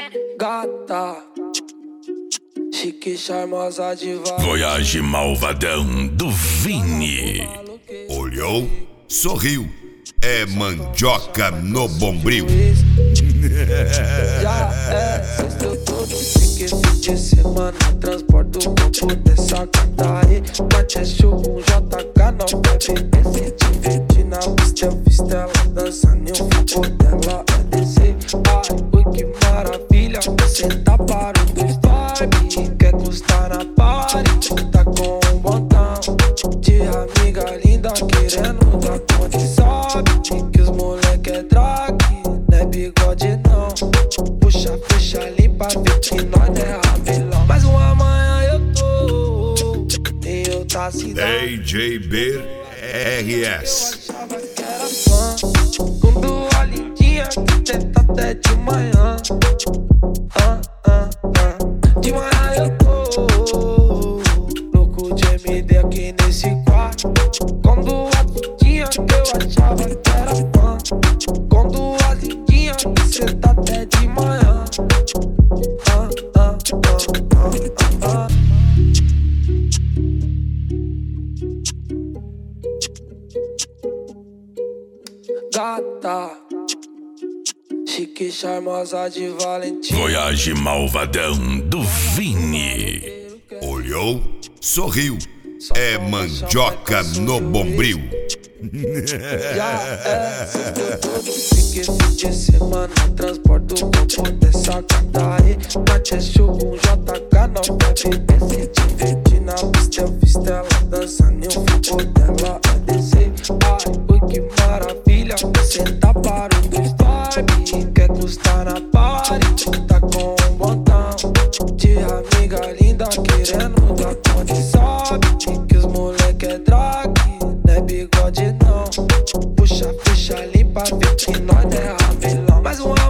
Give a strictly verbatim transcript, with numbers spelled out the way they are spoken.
Gata, chique, charmosa, diva. Voyage malvadão do Vini. Olhou, sorriu. É mandioca no bombril. Já é sexta, todo fique fim de semana. Transporta o corpo dessa gata aí. Bate chuva, um J K, não bebe. Se divertir na pista, eu fiz ela dançando. E o foco dela é descer. Ai, ui, que maravilha. Você tá para o dois vibe. Quer custar na party. Tá com um botão de amiga linda querendo dar conta. Sabe que os moleque é drag, não é bigode não. Puxa, fecha, limpa, vê que nós não é ramelão. Mas uma manhã eu tô e eu tá cidade. D J B R S. Eu achava que era fã, com duas lindinhas que tenta até de manhã. Ah, ah, ah. De manhã eu tô louco de M D aqui nesse quarto. Com duas lindinhas que eu achava que era fã, com duas lindinhas que cê tá até de manhã. Ah, ah, ah, ah, ah. Gata, chique, charmosa, de Valentim. Voyage malvadão do Vini. Olhou, sorriu. É mandioca no bombril. Já é sexta, todo fique fim de semana. Transporta o corpo dessa gata aí. Bate chuva, um J K, não bebe. Se divertir na pista, eu fiz ela dançando. E o foco dela é descer. Ai, ui, que maravilha. Você tá para o dois vibe. Quer custar na party. Tá com um botão de amiga linda querendo dar conta. Sabe que os moleque é drag, não é bigode não. Puxa, fecha, limpa, vê que nós não é ramelão. Mais uma